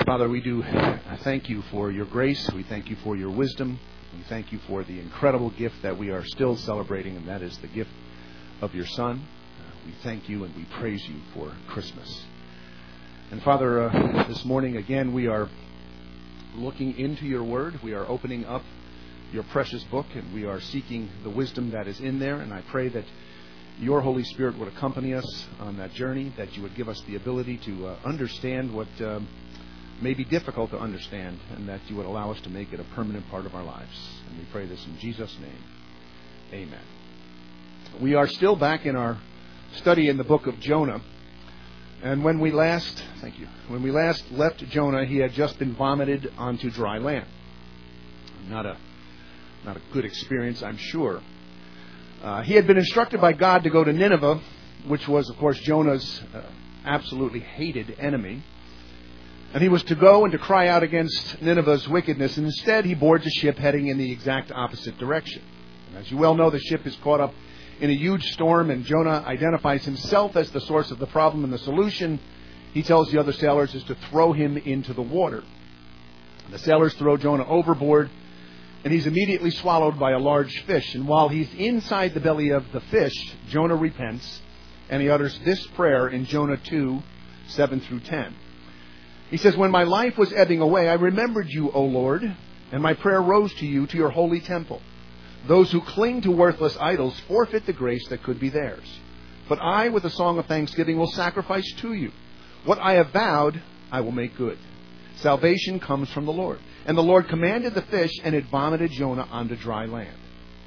Father, we do thank you for your grace. We thank you for your wisdom. We thank you for the incredible gift that we are still celebrating, and that is the gift of your Son. We thank you and we praise you for Christmas. And Father, this morning again we are looking into your word. We are opening up your precious book, and we are seeking the wisdom that is in there. And I pray that your Holy Spirit would accompany us on that journey, that you would give us the ability to understand what may be difficult to understand, and that you would allow us to make it a permanent part of our lives. And we pray this in Jesus' name. Amen. We are still back in our study in the book of Jonah. And when we last left Jonah, he had just been vomited onto dry land. Not a good experience, I'm sure. He had been instructed by God to go to Nineveh, which was, of course, Jonah's absolutely hated enemy. And he was to go and to cry out against Nineveh's wickedness. And instead, he boards a ship heading in the exact opposite direction. And as you well know, the ship is caught up in a huge storm, and Jonah identifies himself as the source of the problem, and the solution, he tells the other sailors, is to throw him into the water. The sailors throw Jonah overboard, and he's immediately swallowed by a large fish. And while he's inside the belly of the fish, Jonah repents, and he utters this prayer in Jonah 2, 7 through 10. He says, "When my life was ebbing away, I remembered you, O Lord, and my prayer rose to you, to your holy temple. Those who cling to worthless idols forfeit the grace that could be theirs. But I, with a song of thanksgiving, will sacrifice to you. What I have vowed, I will make good. Salvation comes from the Lord." And the Lord commanded the fish, and it vomited Jonah onto dry land.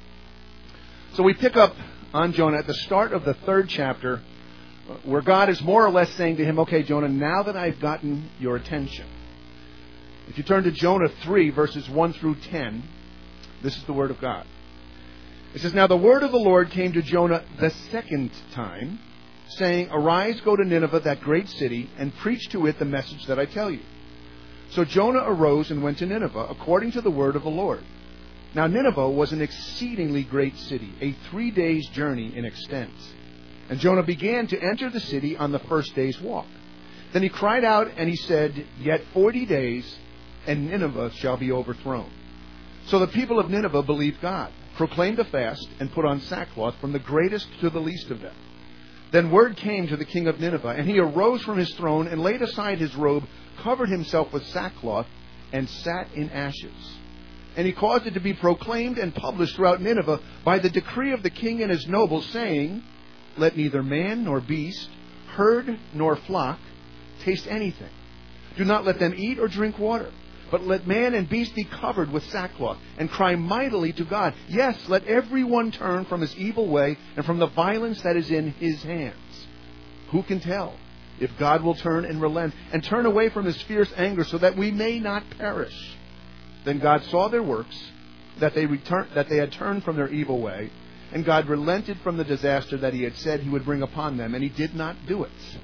So we pick up on Jonah at the start of the 3rd chapter, where God is more or less saying to him, "Okay, Jonah, now that I've gotten your attention." If you turn to Jonah 3, verses 1 through 10, this is the word of God. It says, "Now the word of the Lord came to Jonah the 2nd time, saying, 'Arise, go to Nineveh, that great city, and preach to it the message that I tell you.' So Jonah arose and went to Nineveh, according to the word of the Lord. Now Nineveh was an exceedingly great city, a 3 days' journey in extent. And Jonah began to enter the city on the 1st day's walk. Then he cried out and he said, 'Yet 40 days, and Nineveh shall be overthrown.' So the people of Nineveh believed God, proclaimed a fast, and put on sackcloth from the greatest to the least of them. Then word came to the king of Nineveh, and he arose from his throne and laid aside his robe, covered himself with sackcloth, and sat in ashes. And he caused it to be proclaimed and published throughout Nineveh by the decree of the king and his nobles, saying, 'Let neither man nor beast, herd nor flock, taste anything. Do not let them eat or drink water, but let man and beast be covered with sackcloth, and cry mightily to God. Yes, let everyone turn from his evil way and from the violence that is in his hands.' Who can tell if God will turn and relent and turn away from his fierce anger, so that we may not perish?" Then God saw their works, that they had turned from their evil way, and God relented from the disaster that he had said he would bring upon them, and he did not do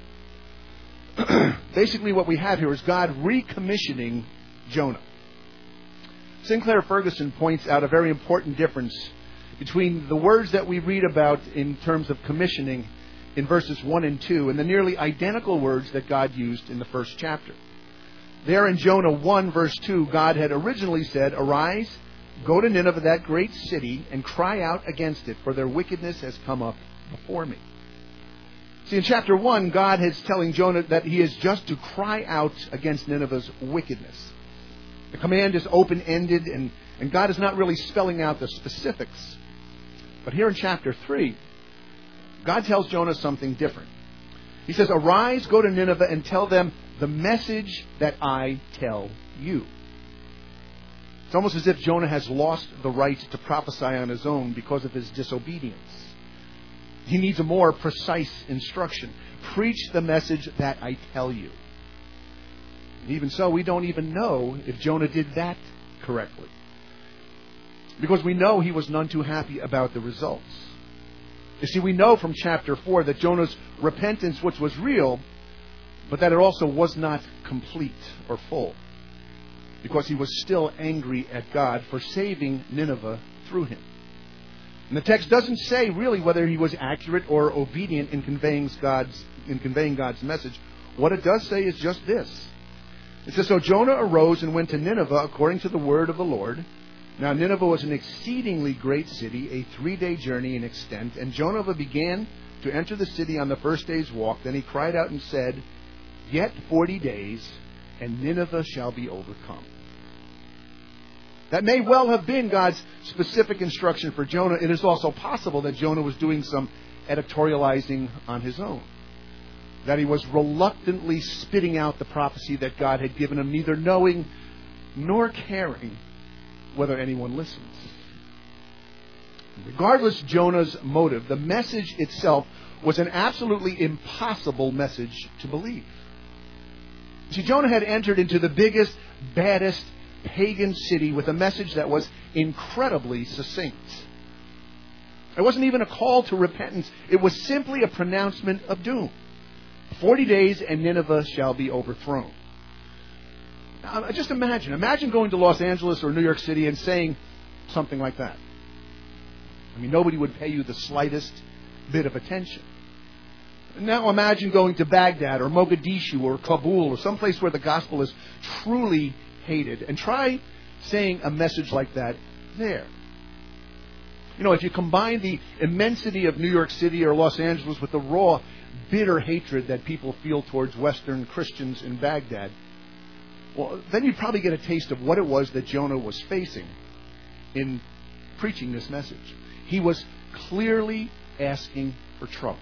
it. Basically what we have here is God recommissioning Jonah. Sinclair Ferguson points out a very important difference between the words that we read about in terms of commissioning in verses 1 and 2 and the nearly identical words that God used in the 1st chapter. There in Jonah 1, verse 2, God had originally said, "Arise, go to Nineveh, that great city, and cry out against it, for their wickedness has come up before me." See, in chapter 1, God is telling Jonah that he is just to cry out against Nineveh's wickedness. The command is open-ended, and God is not really spelling out the specifics. But here in chapter 3, God tells Jonah something different. He says, "Arise, go to Nineveh, and tell them the message that I tell you." It's almost as if Jonah has lost the right to prophesy on his own because of his disobedience. He needs a more precise instruction. Preach the message that I tell you. And even so, we don't even know if Jonah did that correctly, because we know he was none too happy about the results. You see, we know from chapter 4 that Jonah's repentance, which was real, but that it also was not complete or full, because he was still angry at God for saving Nineveh through him. And the text doesn't say really whether he was accurate or obedient in conveying God's message. What it does say is just this: It says, so Jonah arose and went to Nineveh according to the word of the Lord. Now Nineveh was an exceedingly great city, a 3-day journey in extent. And Jonah began to enter the city on the first day's walk. Then he cried out and said, yet 40 days, and Nineveh shall be overcome. That may well have been God's specific instruction for Jonah. It is also possible that Jonah was doing some editorializing on his own. That he was reluctantly spitting out the prophecy that God had given him, neither knowing nor caring whether anyone listens. Regardless of Jonah's motive, the message itself was an absolutely impossible message to believe. See, Jonah had entered into the biggest, baddest pagan city with a message that was incredibly succinct. It wasn't even a call to repentance. It was simply a pronouncement of doom. 40 days and Nineveh shall be overthrown. Now, just imagine going to Los Angeles or New York City and saying something like that. I mean, nobody would pay you the slightest bit of attention. Now imagine going to Baghdad or Mogadishu or Kabul or someplace where the gospel is truly hated, and try saying a message like that there. You know, if you combine the immensity of New York City or Los Angeles with the raw, bitter hatred that people feel towards Western Christians in Baghdad, well, then you'd probably get a taste of what it was that Jonah was facing in preaching this message. He was clearly asking for trouble.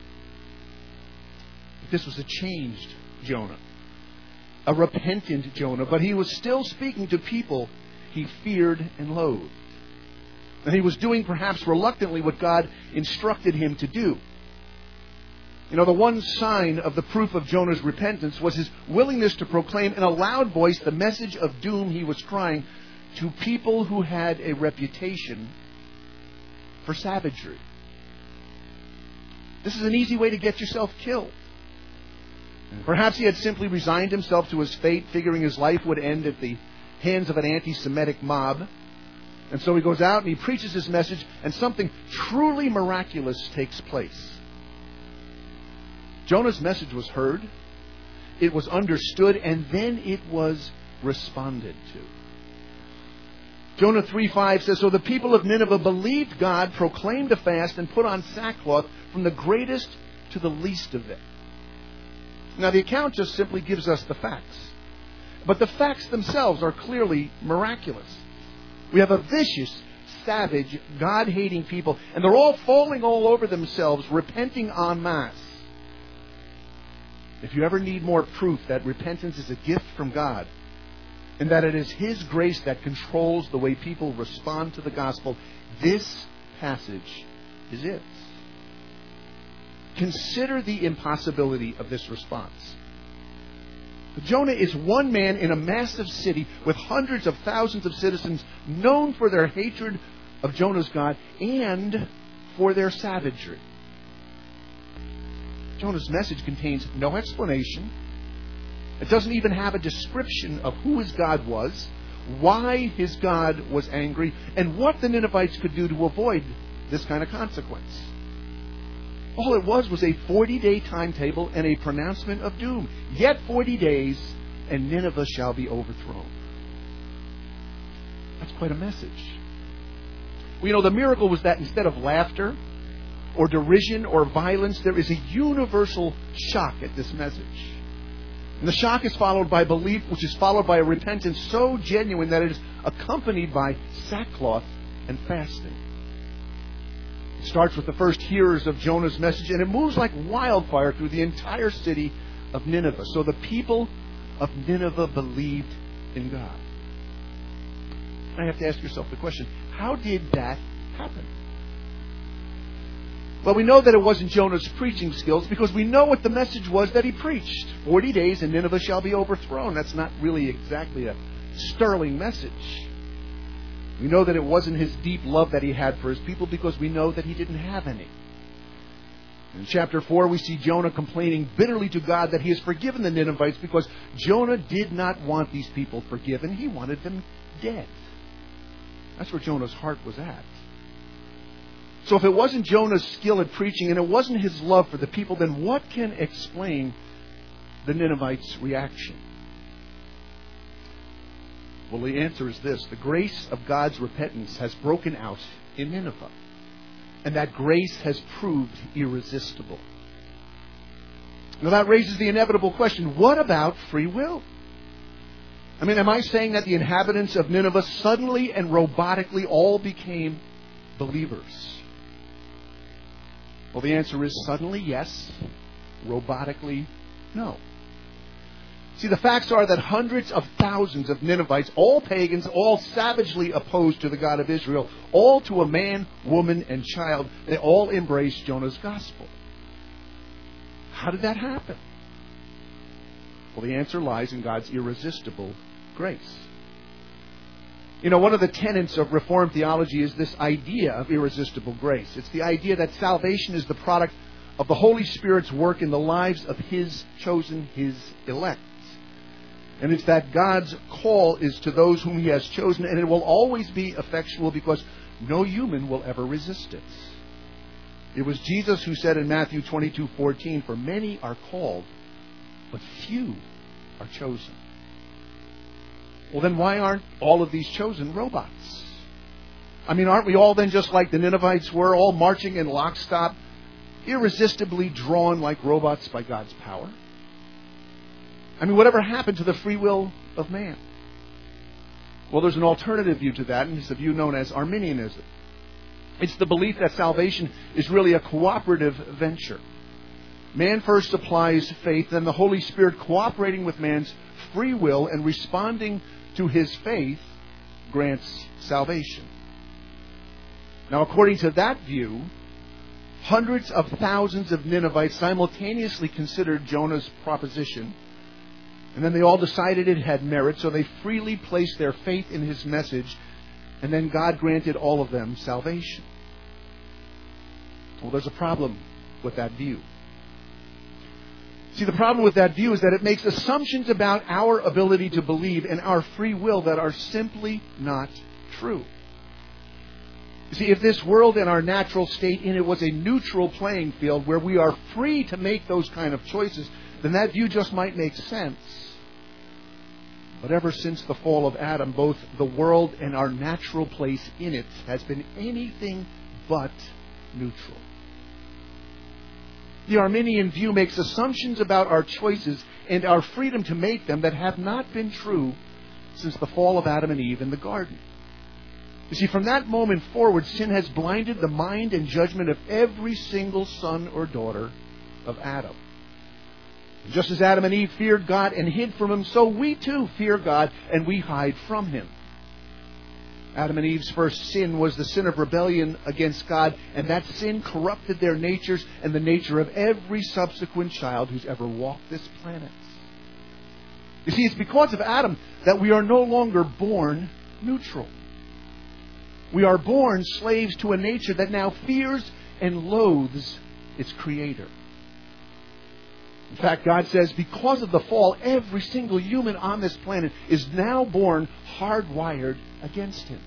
This was a changed Jonah, a repentant Jonah, but he was still speaking to people he feared and loathed. And he was doing perhaps reluctantly what God instructed him to do. You know, the one sign of the proof of Jonah's repentance was his willingness to proclaim in a loud voice the message of doom he was crying to people who had a reputation for savagery. This is an easy way to get yourself killed. Perhaps he had simply resigned himself to his fate, figuring his life would end at the hands of an anti-Semitic mob. And so he goes out and he preaches his message, and something truly miraculous takes place. Jonah's message was heard, it was understood, and then it was responded to. Jonah 3:5 says, so the people of Nineveh believed God, proclaimed a fast, and put on sackcloth from the greatest to the least of them. Now, the account just simply gives us the facts. But the facts themselves are clearly miraculous. We have a vicious, savage, God-hating people, and they're all falling all over themselves, repenting en masse. If you ever need more proof that repentance is a gift from God, and that it is His grace that controls the way people respond to the gospel, this passage is it. Consider the impossibility of this response. Jonah is one man in a massive city with hundreds of thousands of citizens known for their hatred of Jonah's God and for their savagery. Jonah's message contains no explanation. It doesn't even have a description of who his God was, why his God was angry, and what the Ninevites could do to avoid this kind of consequence. All it was a 40-day timetable and a pronouncement of doom. Yet 40 days, and Nineveh shall be overthrown. That's quite a message. Well, you know, the miracle was that instead of laughter or derision or violence, there is a universal shock at this message. And the shock is followed by belief, which is followed by a repentance so genuine that it is accompanied by sackcloth and fasting. It starts with the first hearers of Jonah's message, and it moves like wildfire through the entire city of Nineveh. So the people of Nineveh believed in God. I have to ask yourself the question, how did that happen? Well, we know that it wasn't Jonah's preaching skills because we know what the message was that he preached. 40 days and Nineveh shall be overthrown. That's not really exactly a sterling message. We know that it wasn't his deep love that he had for his people because we know that he didn't have any. In chapter 4, we see Jonah complaining bitterly to God that he has forgiven the Ninevites because Jonah did not want these people forgiven. He wanted them dead. That's where Jonah's heart was at. So if it wasn't Jonah's skill at preaching and it wasn't his love for the people, then what can explain the Ninevites' reaction? Well, the answer is this. The grace of God's repentance has broken out in Nineveh. And that grace has proved irresistible. Now that raises the inevitable question, what about free will? I mean, am I saying that the inhabitants of Nineveh suddenly and robotically all became believers? Well, the answer is suddenly yes, robotically no. See, the facts are that hundreds of thousands of Ninevites, all pagans, all savagely opposed to the God of Israel, all to a man, woman, and child, they all embraced Jonah's gospel. How did that happen? Well, the answer lies in God's irresistible grace. You know, one of the tenets of Reformed theology is this idea of irresistible grace. It's the idea that salvation is the product of the Holy Spirit's work in the lives of His chosen, His elect. And it's that God's call is to those whom He has chosen, and it will always be effectual because no human will ever resist it. It was Jesus who said in Matthew 22:14, "For many are called, but few are chosen." Well, then why aren't all of these chosen robots? I mean, aren't we all then just like the Ninevites were, all marching in lockstep, irresistibly drawn like robots by God's power? I mean, whatever happened to the free will of man? Well, there's an alternative view to that, and it's the view known as Arminianism. It's the belief that salvation is really a cooperative venture. Man first supplies faith, then the Holy Spirit, cooperating with man's free will and responding to his faith, grants salvation. Now, according to that view, hundreds of thousands of Ninevites simultaneously considered Jonah's proposition, and then they all decided it had merit, so they freely placed their faith in his message, and then God granted all of them salvation. Well, there's a problem with that view. See, the problem with that view is that it makes assumptions about our ability to believe and our free will that are simply not true. You see, if this world and our natural state in it was a neutral playing field where we are free to make those kind of choices, then that view just might make sense. But ever since the fall of Adam, both the world and our natural place in it has been anything but neutral. The Arminian view makes assumptions about our choices and our freedom to make them that have not been true since the fall of Adam and Eve in the garden. You see, from that moment forward, sin has blinded the mind and judgment of every single son or daughter of Adam. Just as Adam and Eve feared God and hid from Him, so we too fear God and we hide from Him. Adam and Eve's first sin was the sin of rebellion against God, and that sin corrupted their natures and the nature of every subsequent child who's ever walked this planet. You see, it's because of Adam that we are no longer born neutral. We are born slaves to a nature that now fears and loathes its Creator. In fact, God says because of the fall, every single human on this planet is now born hardwired against Him.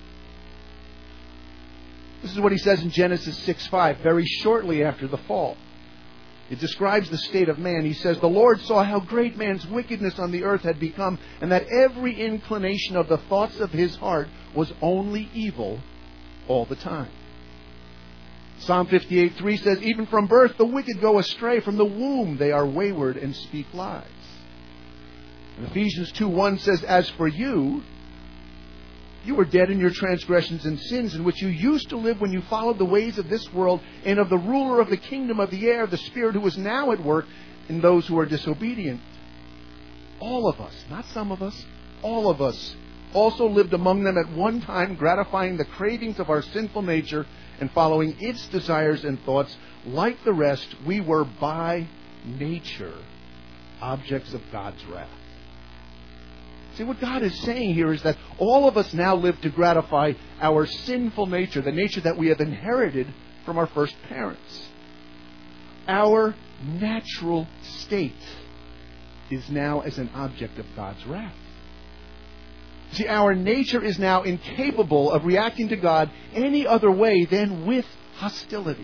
This is what He says in Genesis 6:5, very shortly after the fall. It describes the state of man. He says, "The Lord saw how great man's wickedness on the earth had become, and that every inclination of the thoughts of his heart was only evil all the time." Psalm 58:3 says, "Even from birth the wicked go astray. From the womb they are wayward and speak lies." And Ephesians 2:1 says, "As for you, you were dead in your transgressions and sins in which you used to live when you followed the ways of this world and of the ruler of the kingdom of the air, the Spirit who is now at work in those who are disobedient." All of us, not some of us, all of us also lived among them at one time, gratifying the cravings of our sinful nature and following its desires and thoughts. Like the rest, we were by nature objects of God's wrath. See, what God is saying here is that all of us now live to gratify our sinful nature, the nature that we have inherited from our first parents. Our natural state is now as an object of God's wrath. See, our nature is now incapable of reacting to God any other way than with hostility.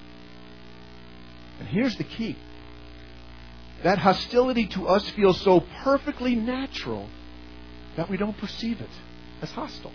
And here's the key. That hostility to us feels so perfectly natural that we don't perceive it as hostile.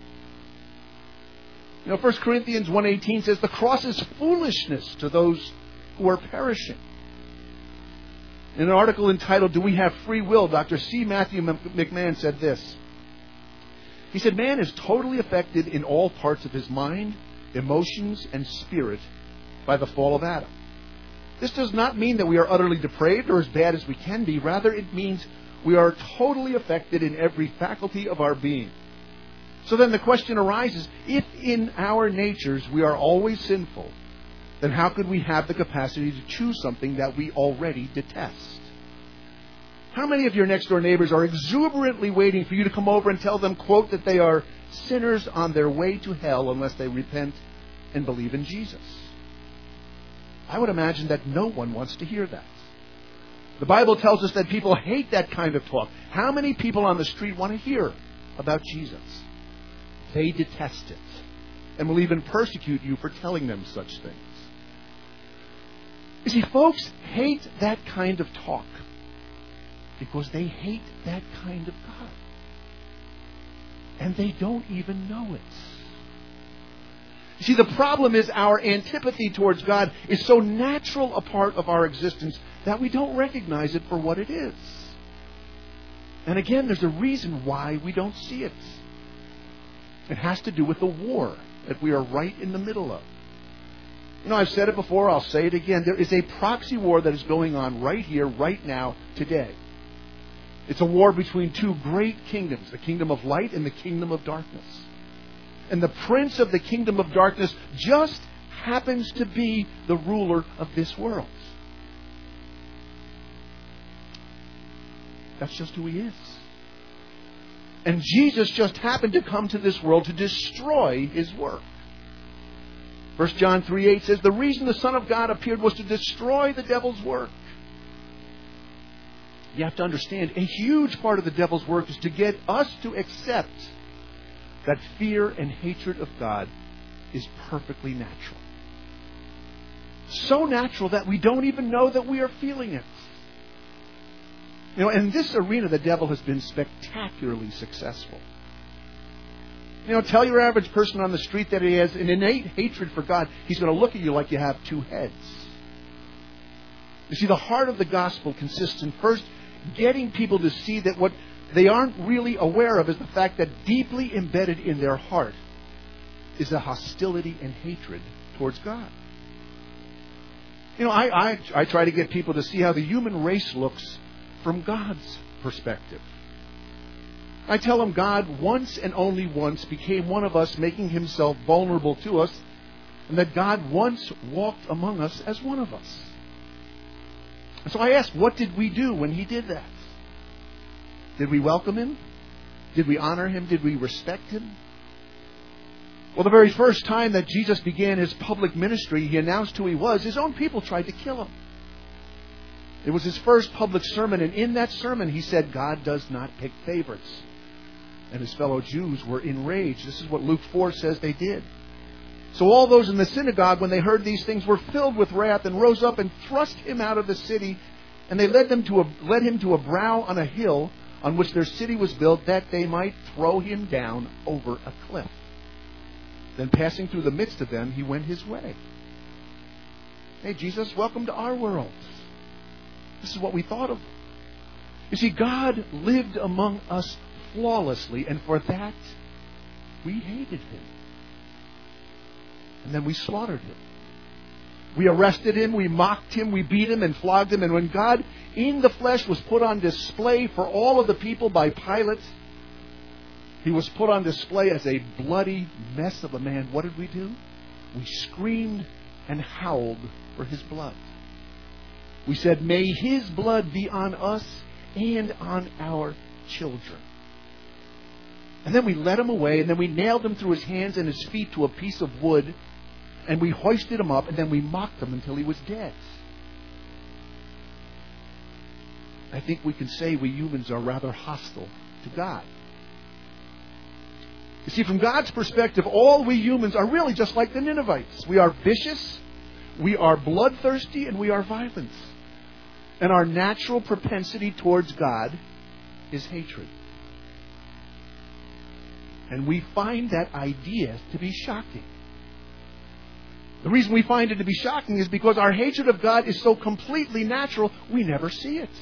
1 Corinthians 1:18 says, the cross is foolishness to those who are perishing. In an article entitled, Do We Have Free Will?, Dr. C. Matthew McMahon said this. He said, man is totally affected in all parts of his mind, emotions, and spirit by the fall of Adam. This does not mean that we are utterly depraved or as bad as we can be. Rather, it means we are totally affected in every faculty of our being. So then the question arises, if in our natures we are always sinful, then how could we have the capacity to choose something that we already detest? How many of your next door neighbors are exuberantly waiting for you to come over and tell them, quote, that they are sinners on their way to hell unless they repent and believe in Jesus? I would imagine that no one wants to hear that. The Bible tells us that people hate that kind of talk. How many people on the street want to hear about Jesus? They detest it and will even persecute you for telling them such things. You see, folks hate that kind of talk because they hate that kind of God. And they don't even know it. You see, the problem is our antipathy towards God is so natural a part of our existence that we don't recognize it for what it is. And again, there's a reason why we don't see it. It has to do with the war that we are right in the middle of. I've said it before, I'll say it again. There is a proxy war that is going on right here, right now, today. It's a war between two great kingdoms, the kingdom of light and the kingdom of darkness. And the prince of the kingdom of darkness just happens to be the ruler of this world. That's just who he is. And Jesus just happened to come to this world to destroy his work. 1 John 3:8 says, the reason the Son of God appeared was to destroy the devil's work. You have to understand, a huge part of the devil's work is to get us to accept that fear and hatred of God is perfectly natural. So natural that we don't even know that we are feeling it. In this arena, the devil has been spectacularly successful. Tell your average person on the street that he has an innate hatred for God. He's going to look at you like you have two heads. You see, the heart of the gospel consists in first getting people to see that what they aren't really aware of is the fact that deeply embedded in their heart is a hostility and hatred towards God. I try to get people to see how the human race looks from God's perspective. I tell them God once and only once became one of us, making himself vulnerable to us, and that God once walked among us as one of us. And so I ask, what did we do when he did that? Did we welcome him? Did we honor him? Did we respect him? Well, the very first time that Jesus began his public ministry, he announced who he was. His own people tried to kill him. It was his first public sermon, and in that sermon he said, God does not pick favorites. And his fellow Jews were enraged. This is what Luke 4 says they did. So all those in the synagogue, when they heard these things, were filled with wrath and rose up and thrust him out of the city. And they led him to a brow on a hill on which their city was built, that they might throw him down over a cliff. Then passing through the midst of them, he went his way. Hey, Jesus, welcome to our world. This is what we thought of. You see, God lived among us flawlessly, and for that, we hated him. And then we slaughtered him. We arrested him, we mocked him, we beat him and flogged him. And when God in the flesh was put on display for all of the people by Pilate, he was put on display as a bloody mess of a man. What did we do? We screamed and howled for his blood. We said, may his blood be on us and on our children. And then we led him away, and then we nailed him through his hands and his feet to a piece of wood, and we hoisted him up, and then we mocked him until he was dead. I think we can say we humans are rather hostile to God. You see, from God's perspective, all we humans are really just like the Ninevites. We are vicious, we are bloodthirsty, and we are violent. And our natural propensity towards God is hatred. And we find that idea to be shocking. The reason we find it to be shocking is because our hatred of God is so completely natural, we never see it.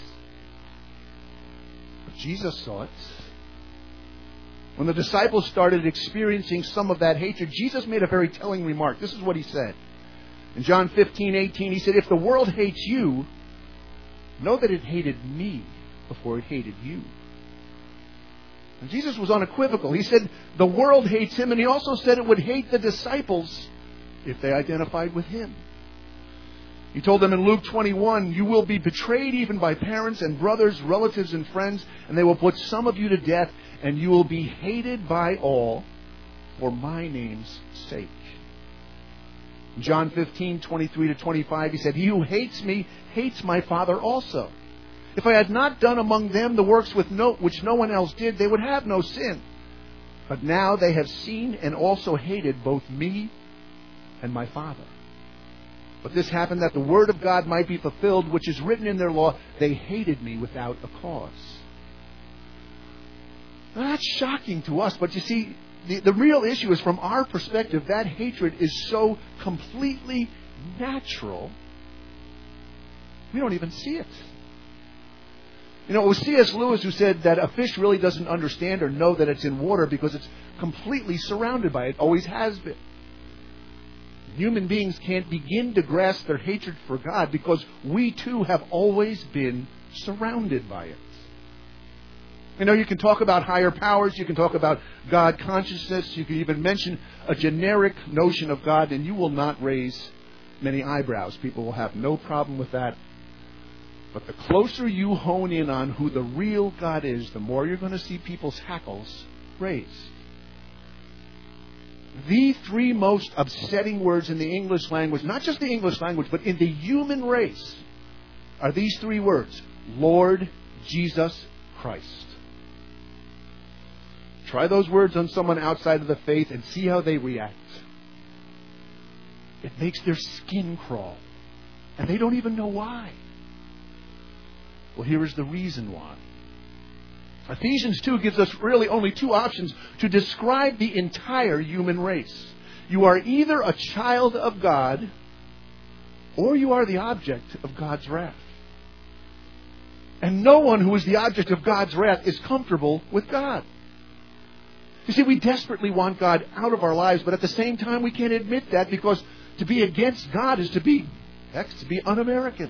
But Jesus saw it. When the disciples started experiencing some of that hatred, Jesus made a very telling remark. This is what he said. In John 15:18, he said, "If the world hates you, know that it hated me before it hated you." And Jesus was unequivocal. He said the world hates him, and he also said it would hate the disciples if they identified with him. He told them in Luke 21, "You will be betrayed even by parents and brothers, relatives and friends, and they will put some of you to death, and you will be hated by all for my name's sake." In John 15:23-25, he said, "He who hates me hates my Father also. If I had not done among them the works which no one else did, they would have no sin. But now they have seen and also hated both me and my Father. But this happened that the word of God might be fulfilled, which is written in their law, they hated me without a cause." Now, that's shocking to us, but you see, the real issue is from our perspective, that hatred is so completely natural, we don't even see it. You know, it was C.S. Lewis who said that a fish really doesn't understand or know that it's in water because it's completely surrounded by it, always has been. Human beings can't begin to grasp their hatred for God because we too have always been surrounded by it. You know, you can talk about higher powers, you can talk about God consciousness, you can even mention a generic notion of God, and you will not raise many eyebrows. People will have no problem with that. But the closer you hone in on who the real God is, the more you're going to see people's hackles raised. The three most upsetting words in the English language, not just the English language, but in the human race, are these three words: Lord Jesus Christ. Try those words on someone outside of the faith and see how they react. It makes their skin crawl. And they don't even know why. Well, here is the reason why. Ephesians 2 gives us really only two options to describe the entire human race. You are either a child of God, or you are the object of God's wrath. And no one who is the object of God's wrath is comfortable with God. You see, we desperately want God out of our lives, but at the same time we can't admit that because to be against God is to be un-American.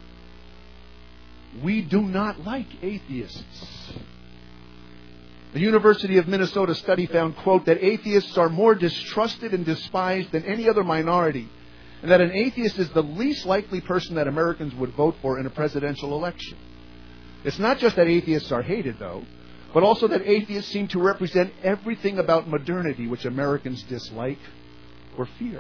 We do not like atheists. The University of Minnesota study found, quote, that atheists are more distrusted and despised than any other minority, and that an atheist is the least likely person that Americans would vote for in a presidential election. It's not just that atheists are hated, though, but also that atheists seem to represent everything about modernity which Americans dislike or fear.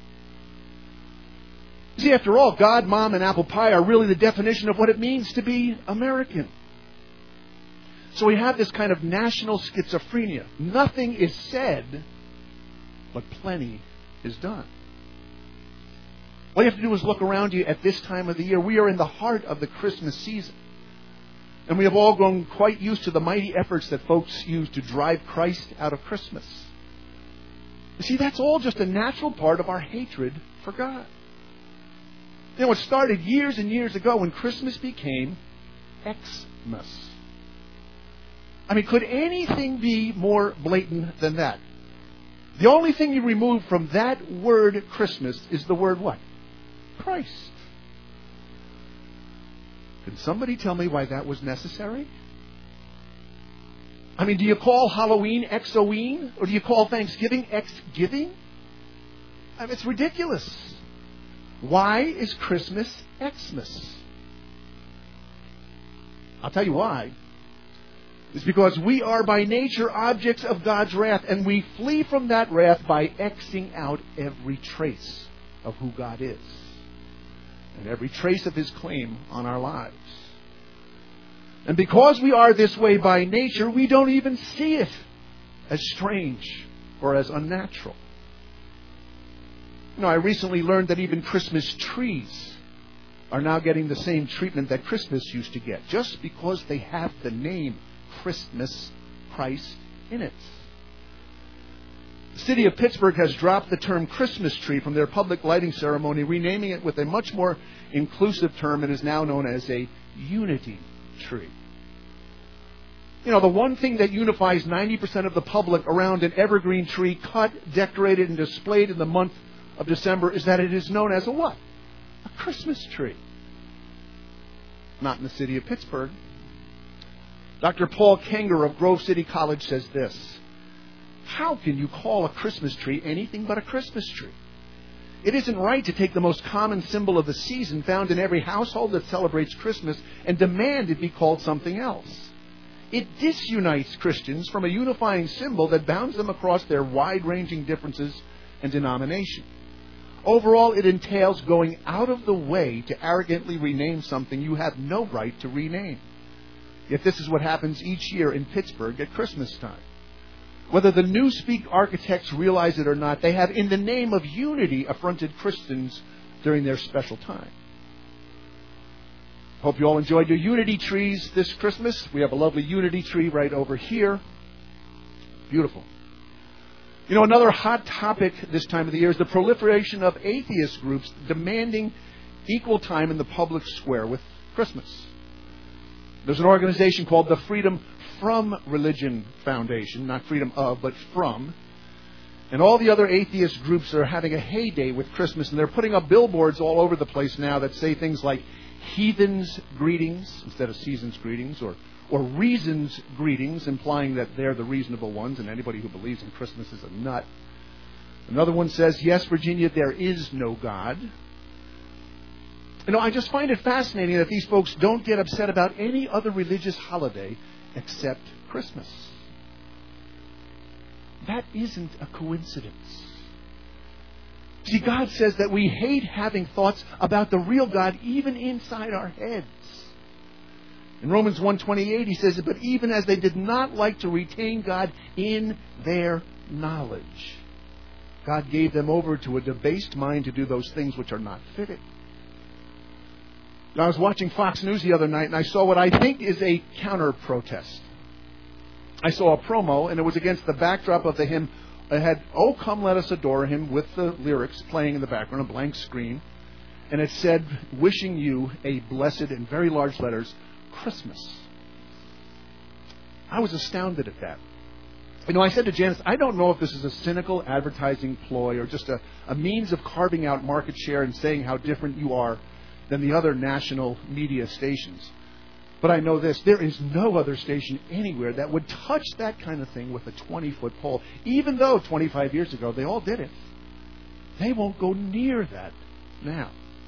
See, after all, God, Mom, and apple pie are really the definition of what it means to be American. So we have this kind of national schizophrenia. Nothing is said, but plenty is done. All you have to do is look around you at this time of the year. We are in the heart of the Christmas season. And we have all grown quite used to the mighty efforts that folks use to drive Christ out of Christmas. You see, that's all just a natural part of our hatred for God. You know, it started years and years ago when Christmas became Xmas. I mean, could anything be more blatant than that? The only thing you remove from that word Christmas is the word what? Christ. Can somebody tell me why that was necessary? I mean, do you call Halloween Exoween? Or do you call Thanksgiving X-giving? I mean, it's ridiculous. Why is Christmas Xmas? I'll tell you why. It's because we are by nature objects of God's wrath, and we flee from that wrath by Xing out every trace of who God is and every trace of His claim on our lives. And because we are this way by nature, we don't even see it as strange or as unnatural. You know, I recently learned that even Christmas trees are now getting the same treatment that Christmas used to get, just because they have the name Christmas, Christ, in it. The city of Pittsburgh has dropped the term Christmas tree from their public lighting ceremony, renaming it with a much more inclusive term, and is now known as a unity tree. You know, the one thing that unifies 90% of the public around an evergreen tree cut, decorated, and displayed in the month of December is that it is known as a what? A Christmas tree. Not in the city of Pittsburgh. Dr. Paul Kenger of Grove City College says this: how can you call a Christmas tree anything but a Christmas tree? It isn't right to take the most common symbol of the season found in every household that celebrates Christmas and demand it be called something else. It disunites Christians from a unifying symbol that bounds them across their wide-ranging differences and denomination. Overall, it entails going out of the way to arrogantly rename something you have no right to rename. Yet this is what happens each year in Pittsburgh at Christmas time. Whether the Newspeak architects realize it or not, they have, in the name of unity, affronted Christians during their special time. Hope you all enjoyed your unity trees this Christmas. We have a lovely unity tree right over here. Beautiful. You know, another hot topic this time of the year is the proliferation of atheist groups demanding equal time in the public square with Christmas. There's an organization called the Freedom From Religion Foundation, not freedom of, but from. And all the other atheist groups are having a heyday with Christmas, and they're putting up billboards all over the place now that say things like heathens greetings instead of seasons greetings, or reasons greetings, implying that they're the reasonable ones, and anybody who believes in Christmas is a nut. Another one says, yes, Virginia, there is no God. You know, I just find it fascinating that these folks don't get upset about any other religious holiday except Christmas. That isn't a coincidence. See, God says that we hate having thoughts about the real God even inside our heads. In Romans 1:28, he says, but even as they did not like to retain God in their knowledge, God gave them over to a debased mind to do those things which are not fitting. Now, I was watching Fox News the other night, and I saw what I think is a counter-protest. I saw a promo, and it was against the backdrop of the hymn. It had, "Oh, Come Let Us Adore Him," with the lyrics playing in the background, a blank screen. And it said, "Wishing you a blessed," in very large letters, "Christmas." I was astounded at that. You know, I said to Janice, I don't know if this is a cynical advertising ploy or just a means of carving out market share and saying how different you are than the other national media stations. But I know this, there is no other station anywhere that would touch that kind of thing with a 20-foot pole, even though 25 years ago they all did it. They won't go near that now.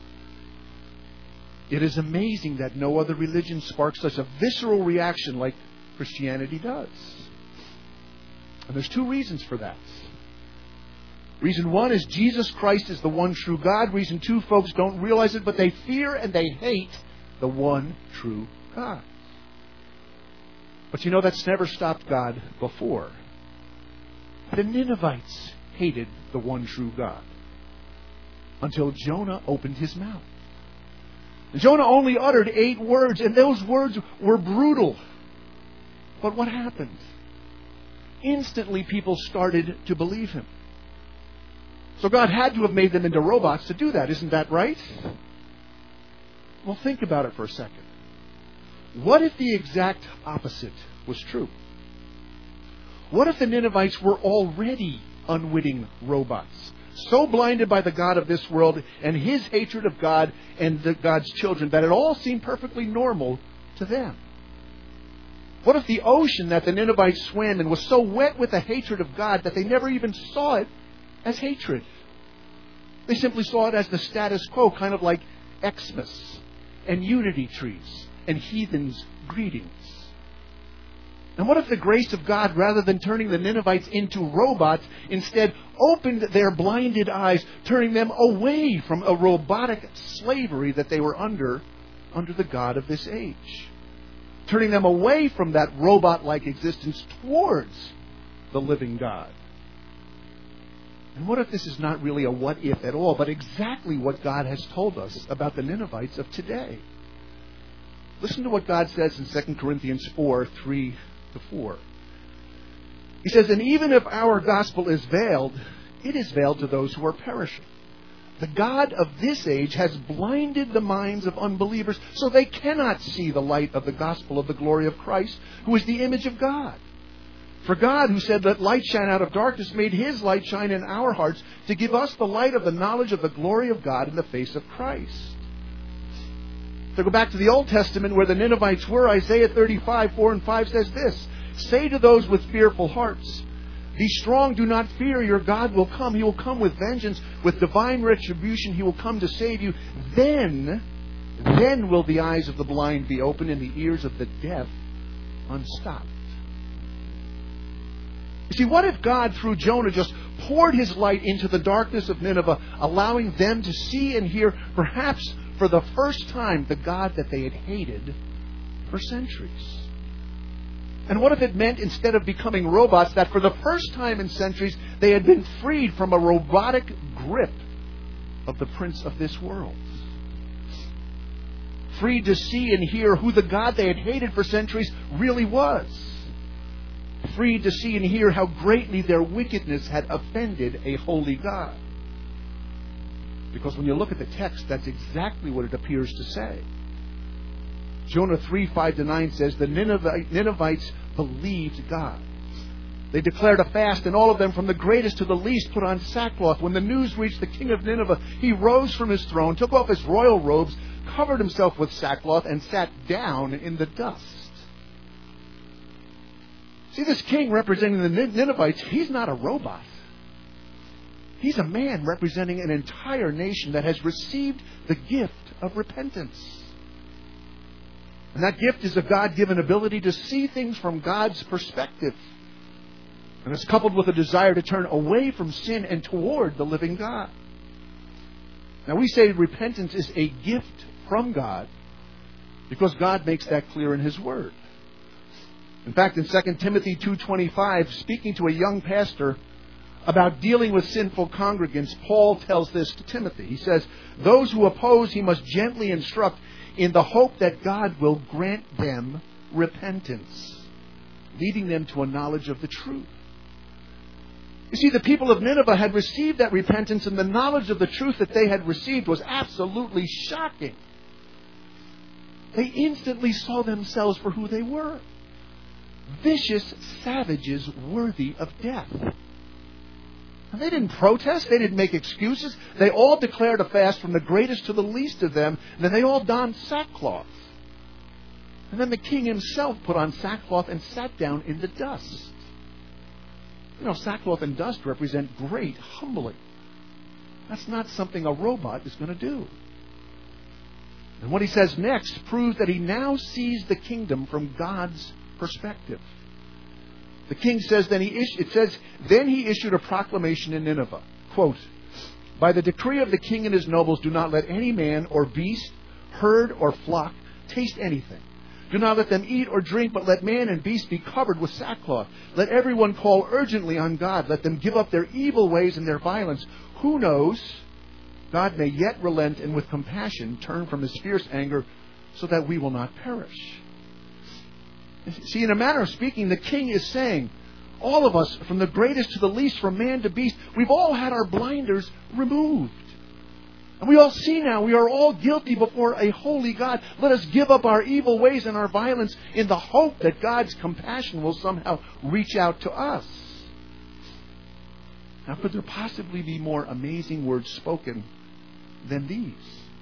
It is amazing that no other religion sparks such a visceral reaction like Christianity does. And there's two reasons for that. Reason one is Jesus Christ is the one true God. Reason two, folks don't realize it, but they fear and they hate the one true God. But you know, that's never stopped God before. The Ninevites hated the one true God until Jonah opened his mouth. Jonah only uttered 8 words, and those words were brutal. But what happened? Instantly, people started to believe him. So God had to have made them into robots to do that. Isn't that right? Well, think about it for a second. What if the exact opposite was true? What if the Ninevites were already unwitting robots, so blinded by the God of this world and his hatred of God and God's children that it all seemed perfectly normal to them? What if the ocean that the Ninevites swam in was so wet with the hatred of God that they never even saw it as hatred? They simply saw it as the status quo, kind of like Xmas and unity trees and heathens' greetings. And what if the grace of God, rather than turning the Ninevites into robots, instead opened their blinded eyes, turning them away from a robotic slavery that they were under the God of this age? Turning them away from that robot-like existence towards the living God. And what if this is not really a what if at all, but exactly what God has told us about the Ninevites of today? Listen to what God says in 2 Corinthians 4:3-4. He says, and even if our gospel is veiled, it is veiled to those who are perishing. The God of this age has blinded the minds of unbelievers so they cannot see the light of the gospel of the glory of Christ, who is the image of God. For God, who said, let light shine out of darkness, made His light shine in our hearts to give us the light of the knowledge of the glory of God in the face of Christ. To go back to the Old Testament where the Ninevites were, Isaiah 35:4-5 says this, say to those with fearful hearts, be strong, do not fear, your God will come. He will come with vengeance, with divine retribution. He will come to save you. Then will the eyes of the blind be opened and the ears of the deaf unstopped. You see, what if God, through Jonah, just poured His light into the darkness of Nineveh, allowing them to see and hear, perhaps for the first time, the God that they had hated for centuries? And what if it meant, instead of becoming robots, that for the first time in centuries, they had been freed from a robotic grip of the prince of this world? Freed to see and hear who the God they had hated for centuries really was. Freed to see and hear how greatly their wickedness had offended a holy God. Because when you look at the text, that's exactly what it appears to say. Jonah 3:5-9 says, the Ninevites believed God. They declared a fast, and all of them, from the greatest to the least, put on sackcloth. When the news reached the king of Nineveh, he rose from his throne, took off his royal robes, covered himself with sackcloth, and sat down in the dust. See, this king representing the Ninevites, he's not a robot. He's a man representing an entire nation that has received the gift of repentance. And that gift is a God-given ability to see things from God's perspective. And it's coupled with a desire to turn away from sin and toward the living God. Now, we say repentance is a gift from God because God makes that clear in His Word. In fact, in 2 Timothy 2:25, speaking to a young pastor about dealing with sinful congregants, Paul tells this to Timothy. He says, those who oppose he must gently instruct in the hope that God will grant them repentance, leading them to a knowledge of the truth. You see, the people of Nineveh had received that repentance, and the knowledge of the truth that they had received was absolutely shocking. They instantly saw themselves for who they were. Vicious savages worthy of death. And they didn't protest. They didn't make excuses. They all declared a fast from the greatest to the least of them. And then they all donned sackcloth. And then the king himself put on sackcloth and sat down in the dust. You know, sackcloth and dust represent great humbling. That's not something a robot is going to do. And what he says next proves that he now sees the kingdom from God's perspective. The king says, then he issued a proclamation in Nineveh. Quote, by the decree of the king and his nobles, do not let any man or beast, herd or flock taste anything. Do not let them eat or drink, but let man and beast be covered with sackcloth. Let everyone call urgently on God. Let them give up their evil ways and their violence. Who knows? God may yet relent and with compassion turn from His fierce anger so that we will not perish. See, in a manner of speaking, the king is saying, all of us, from the greatest to the least, from man to beast, we've all had our blinders removed. And we all see now we are all guilty before a holy God. Let us give up our evil ways and our violence in the hope that God's compassion will somehow reach out to us. Now, could there possibly be more amazing words spoken than these?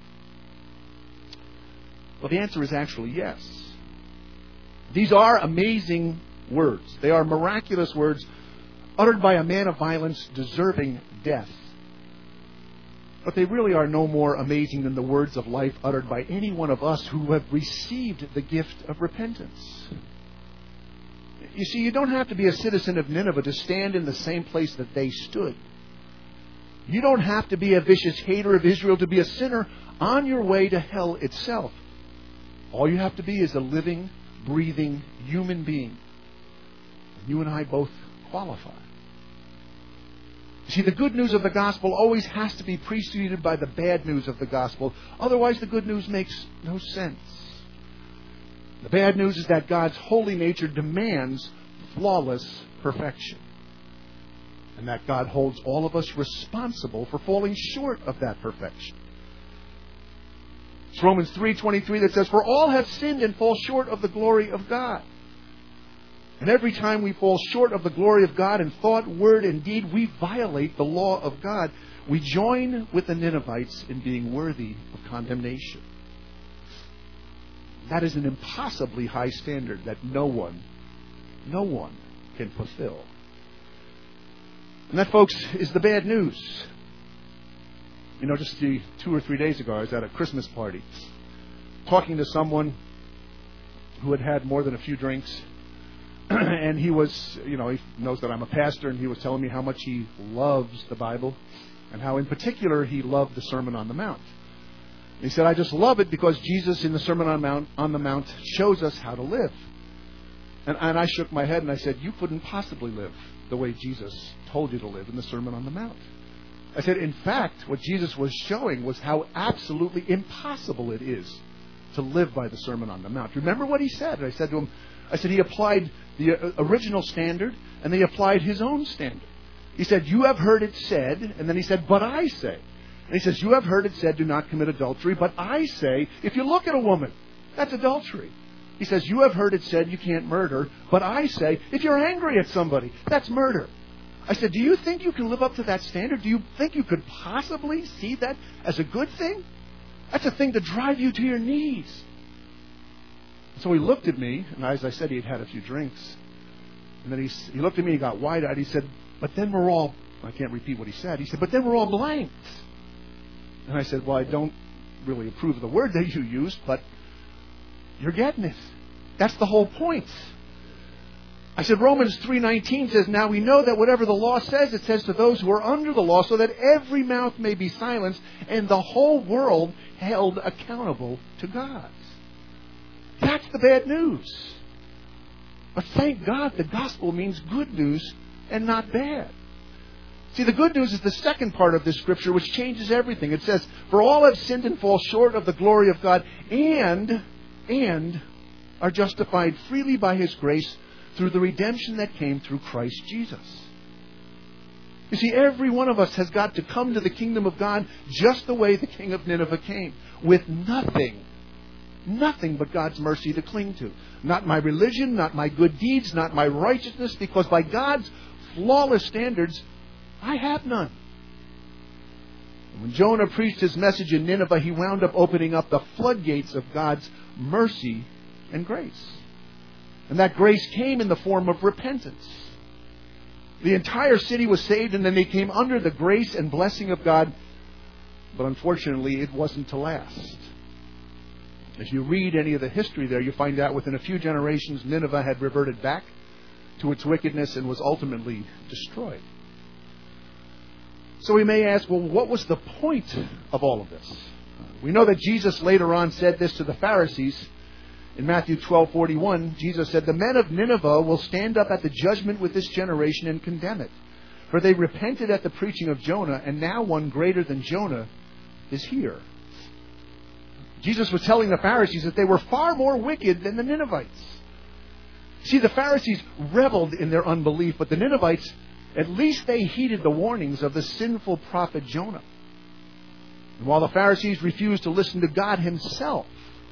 Well, the answer is actually yes. These are amazing words. They are miraculous words uttered by a man of violence deserving death. But they really are no more amazing than the words of life uttered by any one of us who have received the gift of repentance. You see, you don't have to be a citizen of Nineveh to stand in the same place that they stood. You don't have to be a vicious hater of Israel to be a sinner on your way to hell itself. All you have to be is a living, breathing human being. You and I both qualify. See, the good news of the gospel always has to be preceded by the bad news of the gospel. Otherwise, the good news makes no sense. The bad news is that God's holy nature demands flawless perfection. And that God holds all of us responsible for falling short of that perfection. It's Romans 3:23 that says, "For all have sinned and fall short of the glory of God." And every time we fall short of the glory of God in thought, word, and deed, we violate the law of God. We join with the Ninevites in being worthy of condemnation. That is an impossibly high standard that no one can fulfill. And that, folks, is the bad news. You know, just 2 or 3 days ago, I was at a Christmas party talking to someone who had had more than a few drinks. And he was, he knows that I'm a pastor, and he was telling me how much he loves the Bible and how in particular he loved the Sermon on the Mount. He said, "I just love it because Jesus in the Sermon on the Mount shows us how to live." And I shook my head and I said, "You couldn't possibly live the way Jesus told you to live in the Sermon on the Mount." I said, in fact, what Jesus was showing was how absolutely impossible it is to live by the Sermon on the Mount. Remember what he said? And I said to him, he applied the original standard, and he applied his own standard. He said, "You have heard it said," and then he said, "But I say." And he says, "You have heard it said, do not commit adultery, but I say, if you look at a woman, that's adultery." He says, "You have heard it said, you can't murder, but I say, if you're angry at somebody, that's murder." I said, "Do you think you can live up to that standard? Do you think you could possibly see that as a good thing? That's a thing to drive you to your knees." So he looked at me, and as I said, he had had a few drinks. And then he looked at me, he got wide-eyed. He said, "But then we're all," I can't repeat what he said. He said, "But then we're all blanked." And I said, "Well, I don't really approve of the word that you used, but you're getting it. That's the whole point." I said, Romans 3:19 says, "Now we know that whatever the law says, it says to those who are under the law, so that every mouth may be silenced and the whole world held accountable to God." That's the bad news. But thank God the gospel means good news and not bad. See, the good news is the second part of this scripture, which changes everything. It says, "For all have sinned and fall short of the glory of God, and are justified freely by His grace through the redemption that came through Christ Jesus." You see, every one of us has got to come to the kingdom of God just the way the king of Nineveh came, with nothing but God's mercy to cling to. Not my religion, not my good deeds, not my righteousness, because by God's flawless standards, I have none. And when Jonah preached his message in Nineveh, he wound up opening up the floodgates of God's mercy and grace. And that grace came in the form of repentance. The entire city was saved, and then they came under the grace and blessing of God. But unfortunately, it wasn't to last. If you read any of the history there, you find out within a few generations, Nineveh had reverted back to its wickedness and was ultimately destroyed. So we may ask, well, what was the point of all of this? We know that Jesus later on said this to the Pharisees. In Matthew 12:41, Jesus said, "The men of Nineveh will stand up at the judgment with this generation and condemn it. For they repented at the preaching of Jonah, and now one greater than Jonah is here." Jesus was telling the Pharisees that they were far more wicked than the Ninevites. See, the Pharisees reveled in their unbelief, but the Ninevites, at least they heeded the warnings of the sinful prophet Jonah. And while the Pharisees refused to listen to God Himself,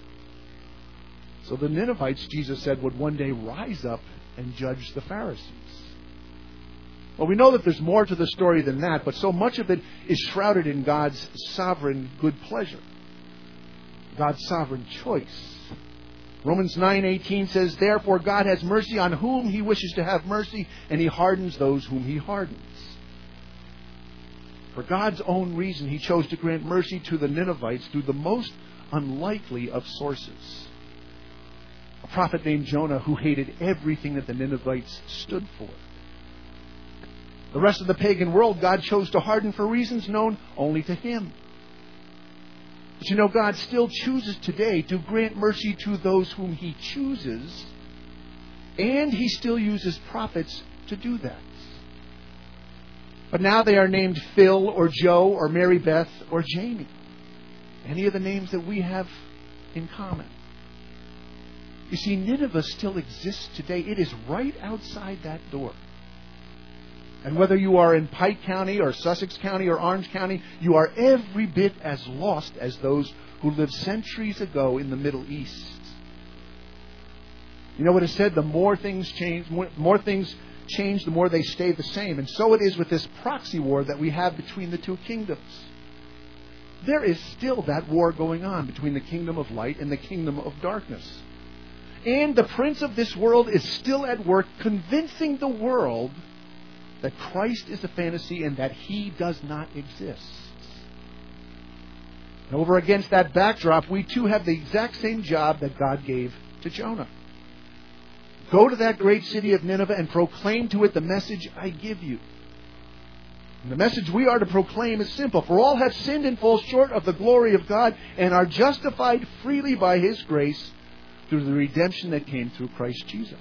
so the Ninevites, Jesus said, would one day rise up and judge the Pharisees. Well, we know that there's more to the story than that, but so much of it is shrouded in God's sovereign good pleasure, God's sovereign choice. Romans 9:18 says, "Therefore God has mercy on whom He wishes to have mercy, and He hardens those whom He hardens." For God's own reason, He chose to grant mercy to the Ninevites through the most unlikely of sources. A prophet named Jonah who hated everything that the Ninevites stood for. The rest of the pagan world God chose to harden for reasons known only to Him. But you know, God still chooses today to grant mercy to those whom He chooses, and He still uses prophets to do that. But now they are named Phil or Joe or Mary Beth or Jamie. Any of the names that we have in common. You see, Nineveh still exists today. It is right outside that door. And whether you are in Pike County or Sussex County or Orange County, you are every bit as lost as those who lived centuries ago in the Middle East. You know what is said? The more things change, the more they stay the same. And so it is with this proxy war that we have between the two kingdoms. There is still that war going on between the kingdom of light and the kingdom of darkness. And the prince of this world is still at work convincing the world that Christ is a fantasy and that He does not exist. And over against that backdrop, we too have the exact same job that God gave to Jonah. Go to that great city of Nineveh and proclaim to it the message I give you. And the message we are to proclaim is simple. For all have sinned and fall short of the glory of God and are justified freely by His grace through the redemption that came through Christ Jesus.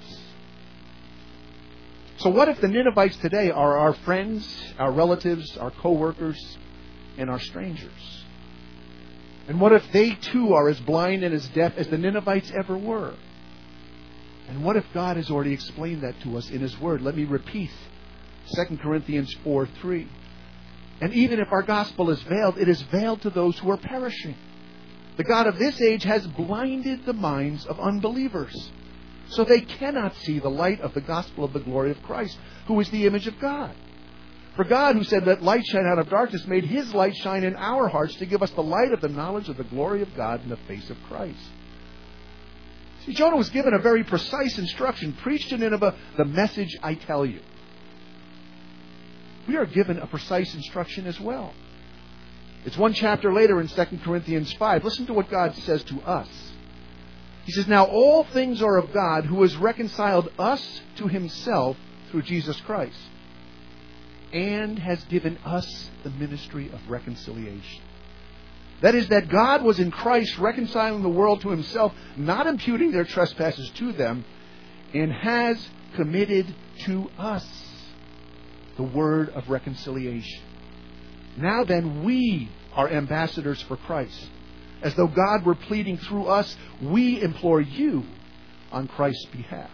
So what if the Ninevites today are our friends, our relatives, our co-workers, and our strangers? And what if they too are as blind and as deaf as the Ninevites ever were? And what if God has already explained that to us in His Word? Let me repeat 2 Corinthians 4:3. And even if our gospel is veiled, it is veiled to those who are perishing. The God of this age has blinded the minds of unbelievers, so they cannot see the light of the gospel of the glory of Christ, who is the image of God. For God, who said, "Let light shine out of darkness," made His light shine in our hearts to give us the light of the knowledge of the glory of God in the face of Christ. See, Jonah was given a very precise instruction. Preach to Nineveh the message I tell you. We are given a precise instruction as well. It's one chapter later in 2 Corinthians 5. Listen to what God says to us. He says, "Now all things are of God, who has reconciled us to Himself through Jesus Christ, and has given us the ministry of reconciliation." That is, that God was in Christ reconciling the world to Himself, not imputing their trespasses to them, and has committed to us the word of reconciliation. Now then, we are ambassadors for Christ. As though God were pleading through us, we implore you on Christ's behalf.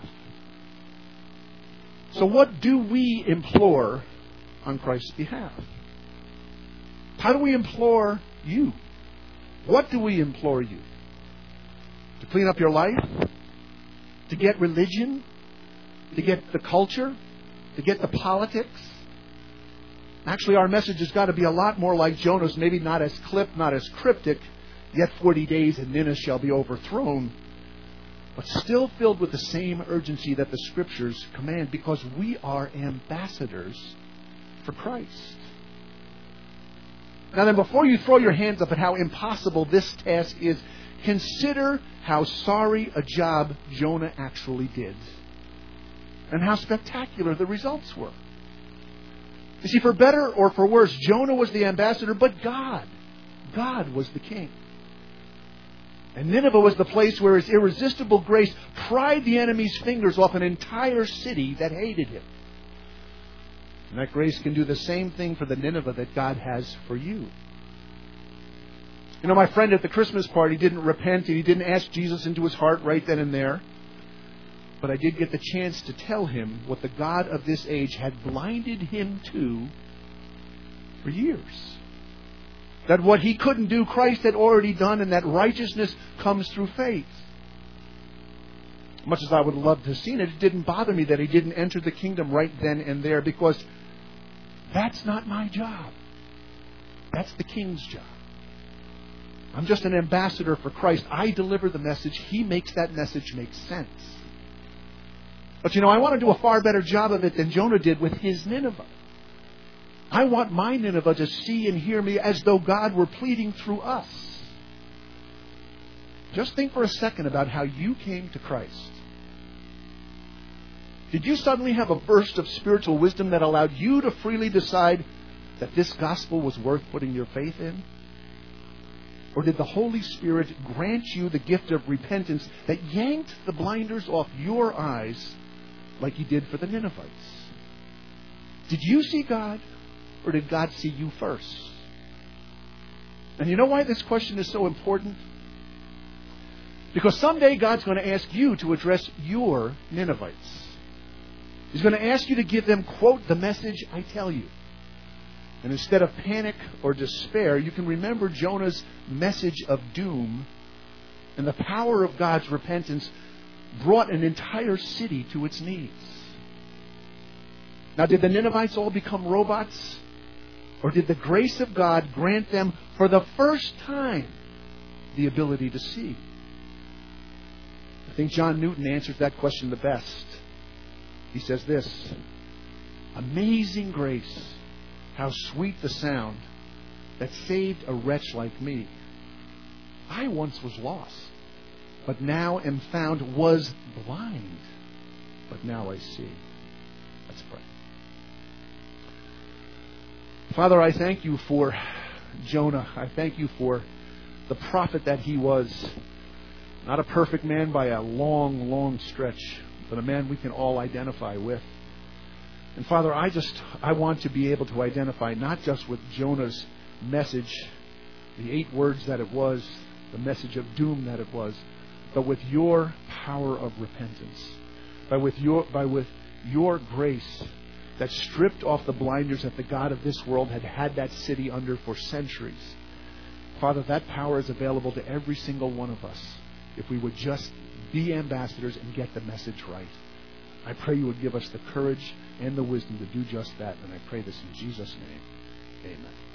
So what do we implore on Christ's behalf? How do we implore you? What do we implore you? To clean up your life? To get religion? To get the culture? To get the politics? Actually, our message has got to be a lot more like Jonah's, maybe not as clipped, not as cryptic, "Yet 40 days and Nineveh shall be overthrown," but still filled with the same urgency that the Scriptures command, because we are ambassadors for Christ. Now then, before you throw your hands up at how impossible this task is, consider how sorry a job Jonah actually did, and how spectacular the results were. You see, for better or for worse, Jonah was the ambassador, but God was the king. And Nineveh was the place where His irresistible grace pried the enemy's fingers off an entire city that hated Him. And that grace can do the same thing for the Nineveh that God has for you. You know, my friend at the Christmas party didn't repent and he didn't ask Jesus into his heart right then and there. But I did get the chance to tell him what the God of this age had blinded him to for years. That what he couldn't do, Christ had already done, and that righteousness comes through faith. Much as I would love to have seen it, it didn't bother me that he didn't enter the kingdom right then and there, because that's not my job. That's the king's job. I'm just an ambassador for Christ. I deliver the message. He makes that message make sense. But you know, I want to do a far better job of it than Jonah did with his Nineveh. I want my Nineveh to see and hear me as though God were pleading through us. Just think for a second about how you came to Christ. Did you suddenly have a burst of spiritual wisdom that allowed you to freely decide that this gospel was worth putting your faith in? Or did the Holy Spirit grant you the gift of repentance that yanked the blinders off your eyes like He did for the Ninevites? Did you see God, or did God see you first? And you know why this question is so important? Because someday God's going to ask you to address your Ninevites. He's going to ask you to give them, quote, the message I tell you. And instead of panic or despair, you can remember Jonah's message of doom, and the power of God's repentance brought an entire city to its knees. Now, did the Ninevites all become robots? Or did the grace of God grant them, for the first time, the ability to see? I think John Newton answers that question the best. He says this: amazing grace, how sweet the sound that saved a wretch like me. I once was lost, but now am found, was blind, but now I see. Let's pray. Father, I thank you for Jonah. I thank you for the prophet that he was. Not a perfect man by a long, long stretch, but a man we can all identify with. And Father, I want to be able to identify not just with Jonah's message, the 8 words that it was, the message of doom that it was, but with your power of repentance, with your grace that stripped off the blinders that the God of this world had that city under for centuries. Father, that power is available to every single one of us if we would just be ambassadors and get the message right. I pray you would give us the courage and the wisdom to do just that, and I pray this in Jesus' name. Amen.